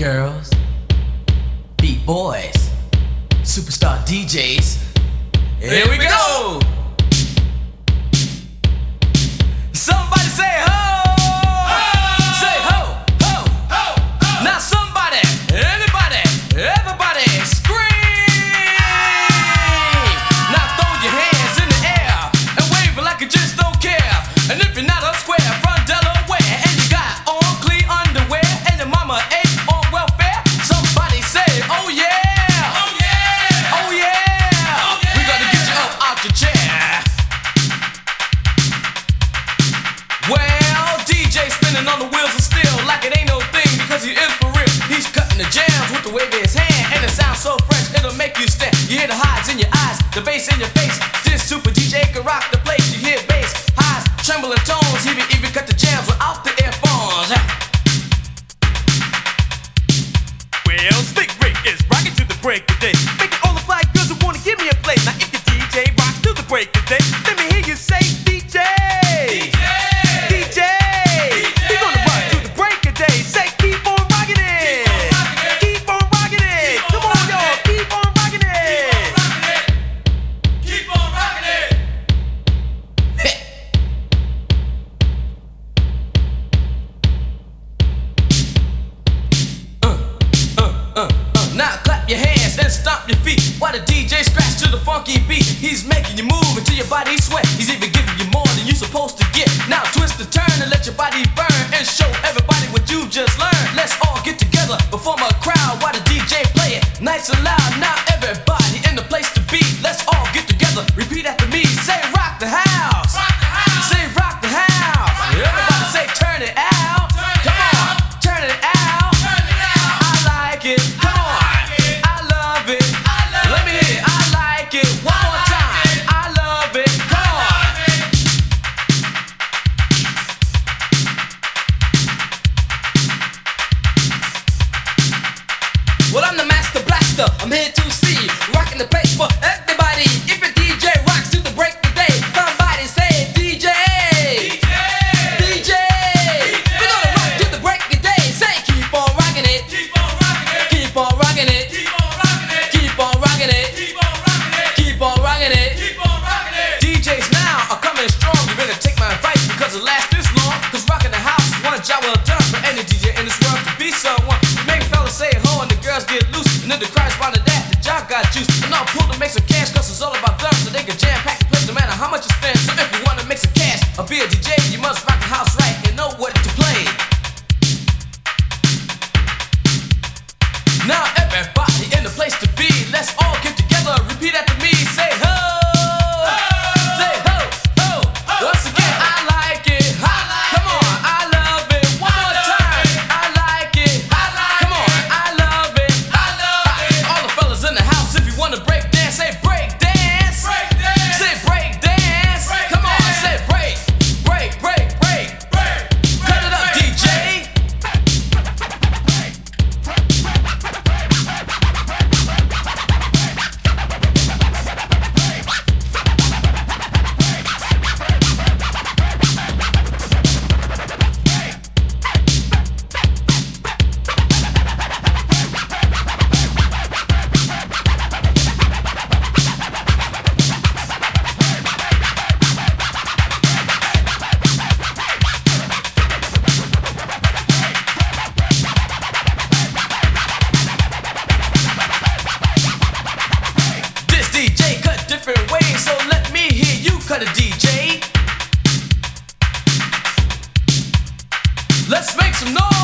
girls, beat boys, superstar DJs. Here we go! Somebody say ho! Ho! Say ho! Ho! Ho! Ho! Now somebody, anybody, everybody scream! Now throw your hands in the air and wave it like you just don't care. And if you're not up square from Delaware and you got on clean underwear and your mama ain't on welfare, somebody say oh yeah! Oh yeah! Oh yeah! Oh yeah! We gotta get you up out your chair. Well, DJ spinning on the wheels of steel like it ain't no thing because he is for real. He's cutting the jams with the wave of his hand, and it sounds so fresh it'll make you stand. You hear the highs in your eyes, the bass in your face. This super DJ can rock the place. You hear bass, highs, trembling tones. He even cut the jams without the earphones. Well, Slick Rick is rocking to the break of day, making all the fly girls who wanna give me a play. Now if the DJ rocks to the break of day, let me hear you say DJ. He's gonna rock to the break of day. Say keep on rocking it. Keep on rocking it. Come on, y'all, keep on rocking it. Keep on rocking it. Now clap your hands and stomp your feet while the DJ scratch to the funky beat. He's making you move until your body sweat. He's even giving you more than you're supposed to get. Now twist the turn and let your body burn and show everybody what you just learned. Let's all get together, perform a crowd while the DJ play it nice and loud. Now everybody in the place to be. Let's all get together. Repeat after me. Say rock the house. Rock the house. Say rock the house. Rock the everybody house. Say turn it out. Come on, turn it out. Turn it out. I like it. Come on. I love it. Let me hear it. I like it. One more time. I love it. Come on. Well, I'm the master blaster. I'm here to see. Rocking the place for everybody. If a DJ rocks to the break of day, somebody say DJ. DJ. We're gonna rock to the break of day. Say keep on rocking it. Keep on rocking it. Keep on rocking it. Keep on rocking it. Keep on rocking it. Keep on rocking it. Keep on rocking it. DJs now are coming strong. You better take my advice because it lasts this long. Cause rocking the house is one job well done for any DJ in this world to be someone. You make fellas say ho and the girls get loose. And then the crowd respond to that, the job got juice. And all pull to make some cash cause it's all about them. So they can jam pack the place no matter how much you spend. So if you wanna make some cash or be a DJ, you must rock the house right and know what to play. Now everybody in the place to be. Let's all get together, repeat after me. Say ho! Say ho, ho! Once again, I like it. Come on, I love it. One more time, I like it. Come on, I love it. All the fellas in the house, if you wanna break dance, say break dance. Say break dance. Come on, say break. Cut it up, DJ. This DJ cut different ways, so let me hear you cut a DJ. Let's make some noise.